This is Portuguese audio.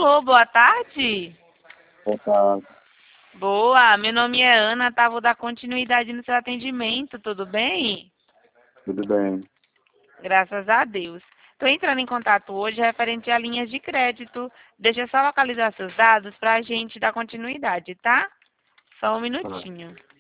Alô, boa tarde. Boa tarde. Boa, meu nome é Ana, tá? Vou dar continuidade no seu atendimento, tudo bem? Tudo bem? Graças a Deus. Estou entrando em contato hoje referente a linhas de crédito. Deixa eu só localizar seus dados para a gente dar continuidade, tá? Só um Tá. minutinho.